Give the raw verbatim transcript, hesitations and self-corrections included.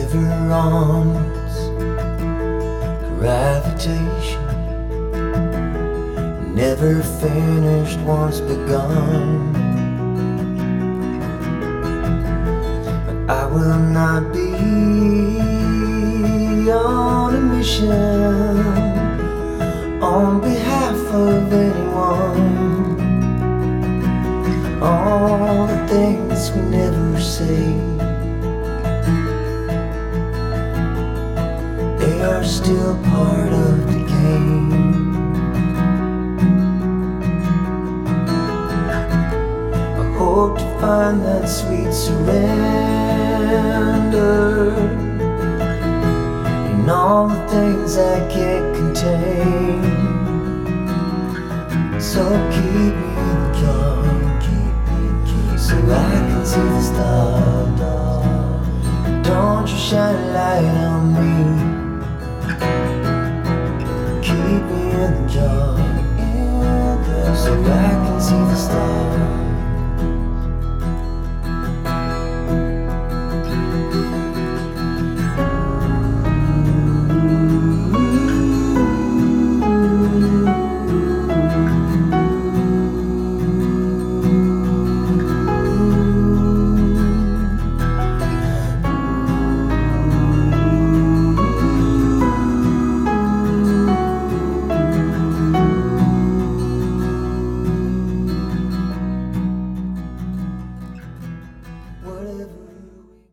never on its gravitation, never finished once begun. But I will not be on a mission on behalf of anyone. All the things we never say, they are still part of the game. I hope to find that sweet surrender in all the things I can't contain. So keep me in the dark, keep me, keep so I can see the stars. Don't you shine a light on me. Keep me in the dark, so I can see the stars.